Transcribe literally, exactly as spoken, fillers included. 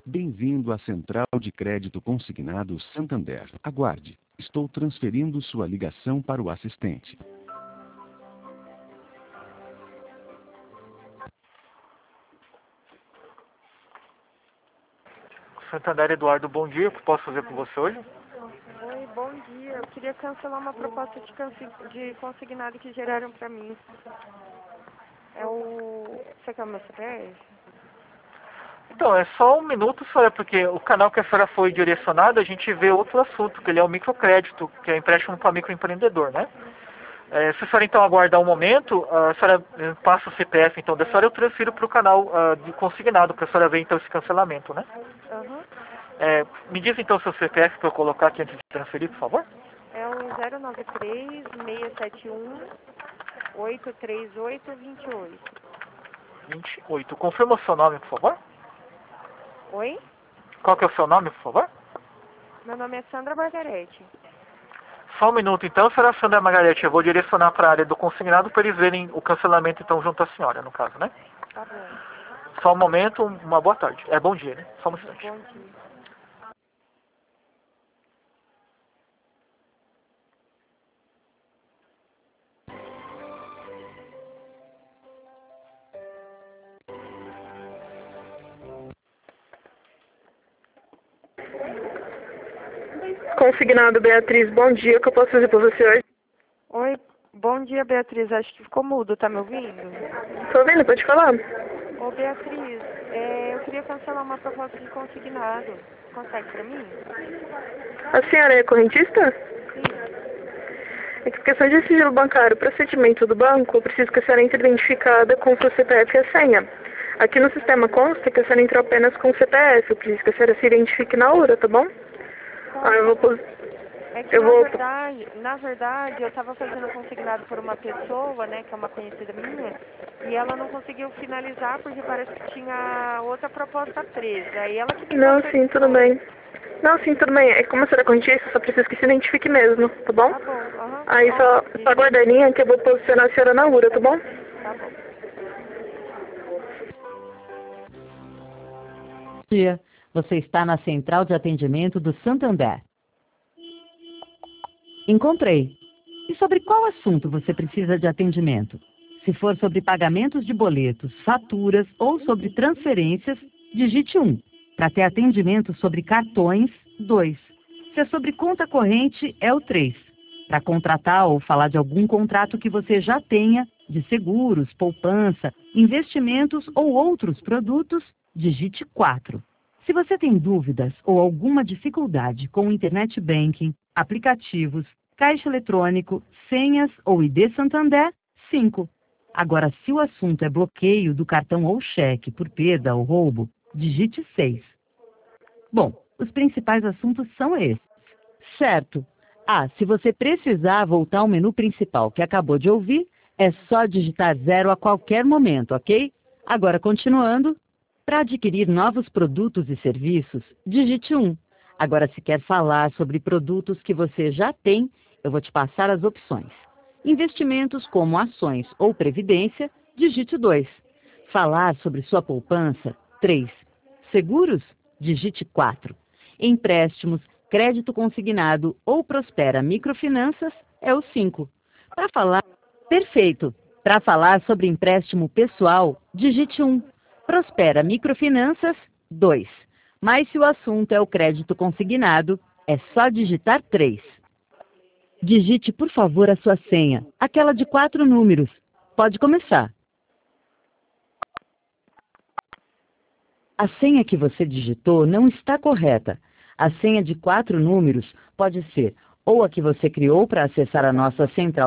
Bem-vindo à Central de Crédito Consignado Santander. Aguarde. Estou transferindo sua ligação para o assistente. Santander, Eduardo, bom dia. O que posso fazer com você hoje? Oi, bom dia. Eu queria cancelar uma proposta de, consi de consignado que geraram para mim. É o... Você quer o meu C P F? Então, é só um minuto, senhora, porque o canal que a senhora foi direcionada, a gente vê outro assunto, que ele é o microcrédito, que é empréstimo para microempreendedor, né? É, se a senhora então aguardar um momento, a senhora passa o C P F então da senhora, eu transfiro para o canal uh, de consignado, para a senhora ver então esse cancelamento, né? Aham. Uhum. É, me diz então seu C P F para eu colocar aqui antes de transferir, por favor. É o zero nove três, seis sete um, oito três oito, dois oito. vinte e oito. Confirma o seu nome, por favor. Oi? Qual que é o seu nome, por favor? Meu nome é Sandra Margarete. Só um minuto então, senhora Sandra Margarete, eu vou direcionar para a área do consignado para eles verem o cancelamento então junto à senhora, no caso, né? Tá bom. Só um momento, uma boa tarde. É bom dia, né? Só um instante. Bom dia. Consignado, Beatriz, bom dia, o que eu posso fazer por você hoje? Oi, bom dia, Beatriz. Acho que ficou mudo, tá me ouvindo? Tô ouvindo, pode falar? Ô, Beatriz, é, eu queria cancelar uma proposta de consignado. Consegue pra mim? A senhora é correntista? Sim. É que por questão de sigilo bancário, procedimento do banco, eu preciso que a senhora entre identificada com seu C P F e a senha. Aqui no sistema consta que a senhora entrou apenas com o C P F, eu preciso que a senhora se identifique na hora, tá bom? Tá. Ah, eu vou pos... É que, eu na, vou... verdade, na verdade, eu estava fazendo consignado por uma pessoa, né, que é uma conhecida minha, e ela não conseguiu finalizar porque parece que tinha outra proposta presa. Aí ela que me Não, passou sim, esse tudo nome. bem. Não, sim, tudo bem. É que como a senhora é correntista, só preciso que se identifique mesmo, tá bom? Tá bom, aham. Aí Ó, só, só aguarda a linha que eu vou posicionar a senhora na URA, tá bom? Tá bom. Bom dia. Você está na Central de Atendimento do Santander. Encontrei. E sobre qual assunto você precisa de atendimento? Se for sobre pagamentos de boletos, faturas ou sobre transferências, digite um. Para ter atendimento sobre cartões, dois. Se é sobre conta corrente, é o três. Para contratar ou falar de algum contrato que você já tenha, de seguros, poupança, investimentos ou outros produtos, digite quatro. Se você tem dúvidas ou alguma dificuldade com o Internet Banking, aplicativos, caixa eletrônico, senhas ou I D Santander, cinco. Agora, se o assunto é bloqueio do cartão ou cheque por perda ou roubo, digite seis. Bom, os principais assuntos são esses. Certo. Ah, se você precisar voltar ao menu principal que acabou de ouvir, é só digitar zero a qualquer momento, ok? Agora, continuando. Para adquirir novos produtos e serviços, digite um. Agora, se quer falar sobre produtos que você já tem, eu vou te passar as opções. Investimentos como ações ou previdência, digite dois. Falar sobre sua poupança, três. Seguros, digite quatro. Empréstimos, crédito consignado ou Prospera Microfinanças, é o cinco. Para falar, perfeito. Para falar sobre empréstimo pessoal, digite um. Prospera Microfinanças, dois. Mas se o assunto é o crédito consignado, é só digitar três. Digite, por favor, a sua senha, aquela de quatro números. Pode começar. A senha que você digitou não está correta. A senha de quatro números pode ser ou a que você criou para acessar a nossa central